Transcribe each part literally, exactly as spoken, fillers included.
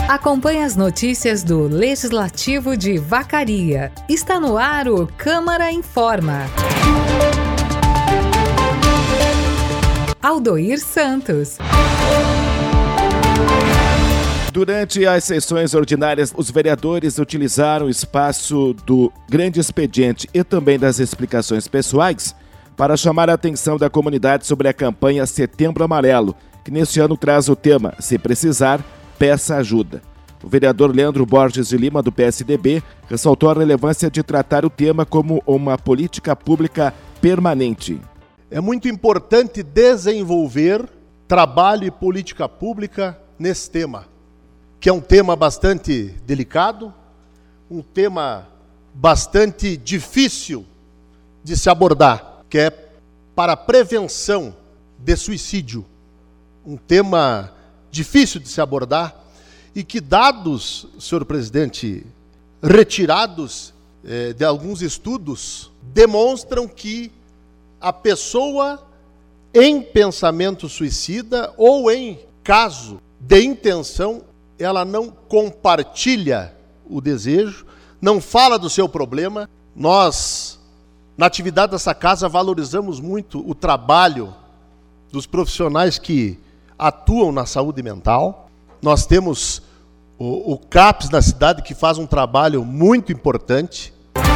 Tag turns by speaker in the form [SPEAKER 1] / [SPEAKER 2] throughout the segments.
[SPEAKER 1] Acompanhe as notícias do Legislativo de Vacaria. Está no ar o Câmara Informa. Aldoir Santos.
[SPEAKER 2] Durante as sessões ordinárias, os vereadores utilizaram o espaço do grande expediente e também das explicações pessoais para chamar a atenção da comunidade sobre a campanha Setembro Amarelo, que neste ano traz o tema Se Precisar, Peça Ajuda. O vereador Leandro Borges de Lima, do P S D B, ressaltou a relevância de tratar o tema como uma política pública permanente.
[SPEAKER 3] É muito importante desenvolver trabalho e política pública nesse tema, que é um tema bastante delicado, um tema bastante difícil de se abordar, que é para a prevenção de suicídio. Um tema difícil de se abordar e que dados, senhor presidente, retirados eh, de alguns estudos, demonstram que a pessoa em pensamento suicida ou em caso de intenção, ela não compartilha o desejo, não fala do seu problema. Nós, na atividade dessa casa, valorizamos muito o trabalho dos profissionais que atuam na saúde mental. Nós temos o, o CAPS na cidade, que faz um trabalho muito importante.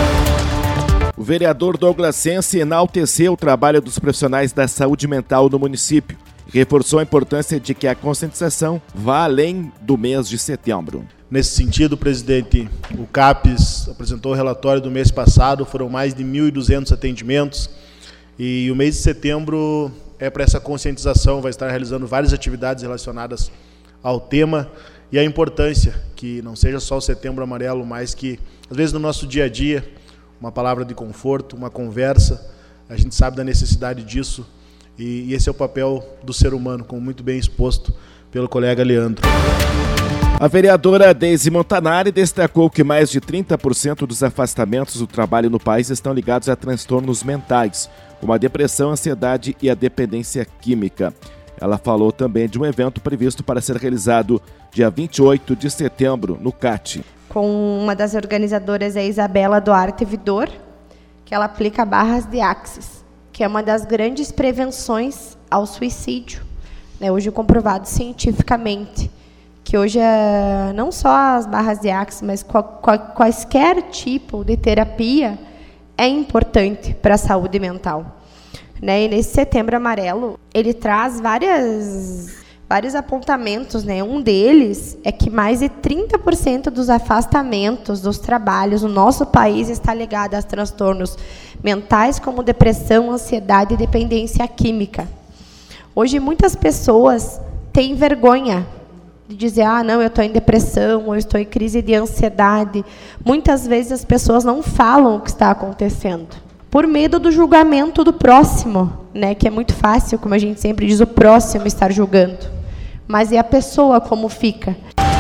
[SPEAKER 2] O vereador Douglas Sense enalteceu o trabalho dos profissionais da saúde mental no município e reforçou a importância de que a conscientização vá além do mês de setembro.
[SPEAKER 4] Nesse sentido, presidente, o CAPS apresentou o relatório do mês passado, foram mais de mil e duzentos atendimentos e o mês de setembro é para essa conscientização, vai estar realizando várias atividades relacionadas ao tema e a importância que não seja só o Setembro Amarelo, mas que, às vezes, no nosso dia a dia, uma palavra de conforto, uma conversa, a gente sabe da necessidade disso e, e esse é o papel do ser humano, como muito bem exposto pelo colega Leandro.
[SPEAKER 2] A vereadora Deise Montanari destacou que mais de trinta por cento dos afastamentos do trabalho no país estão ligados a transtornos mentais, como a depressão, a ansiedade e a dependência química. Ela falou também de um evento previsto para ser realizado dia vinte e oito de setembro, no C A T.
[SPEAKER 5] Com uma das organizadoras, a Isabela Duarte Vidor, que ela aplica barras de Axis, que é uma das grandes prevenções ao suicídio, né, hoje comprovado cientificamente, que hoje é, não só as barras de Axis, mas qual, qual, quaisquer tipo de terapia é importante para a saúde mental. Né? E nesse Setembro Amarelo, ele traz várias, vários apontamentos. Né? Um deles é que mais de trinta por cento dos afastamentos dos trabalhos no nosso país está ligado a transtornos mentais, como depressão, ansiedade e dependência química. Hoje, muitas pessoas têm vergonha de dizer, ah, não, eu estou em depressão, ou eu estou em crise de ansiedade. Muitas vezes as pessoas não falam o que está acontecendo, por medo do julgamento do próximo, né? Que é muito fácil, como a gente sempre diz, o próximo estar julgando. Mas e a pessoa como fica?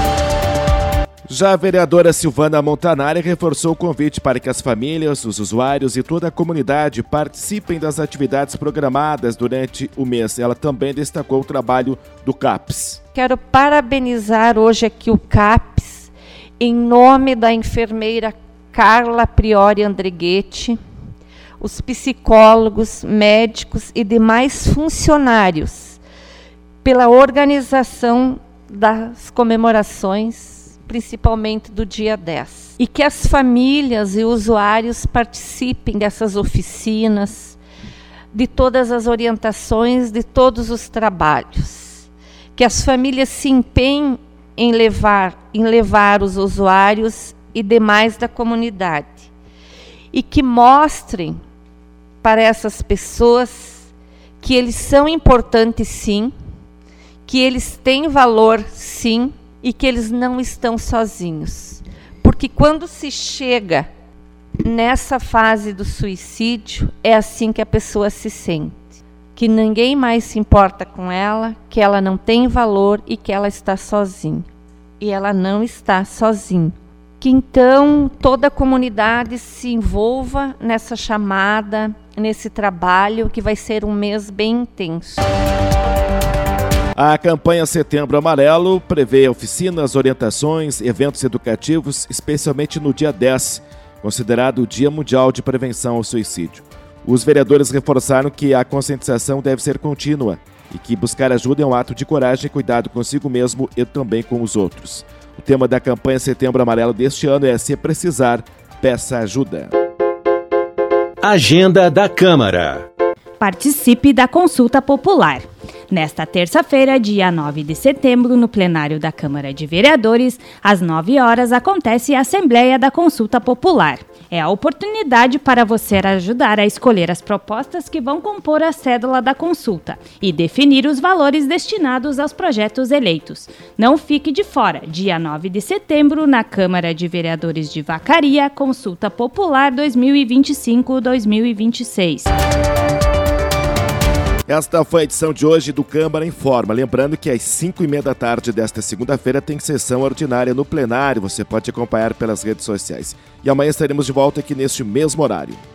[SPEAKER 2] Já a vereadora Silvana Montanari reforçou o convite para que as famílias, os usuários e toda a comunidade participem das atividades programadas durante o mês. Ela também destacou o trabalho do CAPS.
[SPEAKER 6] Quero parabenizar hoje aqui o CAPS, em nome da enfermeira Carla Priori Andrighetti, os psicólogos, médicos e demais funcionários, pela organização das comemorações, principalmente do dia dez. E que as famílias e usuários participem dessas oficinas, de todas as orientações, de todos os trabalhos. Que as famílias se empenhem em levar, em levar os usuários e demais da comunidade. E que mostrem para essas pessoas que eles são importantes, sim, que eles têm valor, sim, e que eles não estão sozinhos. Porque quando se chega nessa fase do suicídio, é assim que a pessoa se sente. Que ninguém mais se importa com ela, que ela não tem valor e que ela está sozinha. E ela não está sozinha. Que então toda a comunidade se envolva nessa chamada, nesse trabalho, que vai ser um mês bem intenso.
[SPEAKER 2] A campanha Setembro Amarelo prevê oficinas, orientações, eventos educativos, especialmente no dia dez, considerado o Dia Mundial de Prevenção ao Suicídio. Os vereadores reforçaram que a conscientização deve ser contínua e que buscar ajuda é um ato de coragem e cuidado consigo mesmo e também com os outros. O tema da campanha Setembro Amarelo deste ano é Se Precisar, Peça Ajuda.
[SPEAKER 7] Agenda da Câmara.
[SPEAKER 8] Participe da consulta popular. Nesta terça-feira, dia nove de setembro, no plenário da Câmara de Vereadores, às nove horas, acontece a Assembleia da Consulta Popular. É a oportunidade para você ajudar a escolher as propostas que vão compor a cédula da consulta e definir os valores destinados aos projetos eleitos. Não fique de fora. Dia nove de setembro, na Câmara de Vereadores de Vacaria, Consulta Popular dois mil e vinte e cinco a dois mil e vinte e seis.
[SPEAKER 2] Esta foi a edição de hoje do Câmara Informa. Lembrando que às cinco e meia da tarde desta segunda-feira tem sessão ordinária no plenário. Você pode acompanhar pelas redes sociais. E amanhã estaremos de volta aqui neste mesmo horário.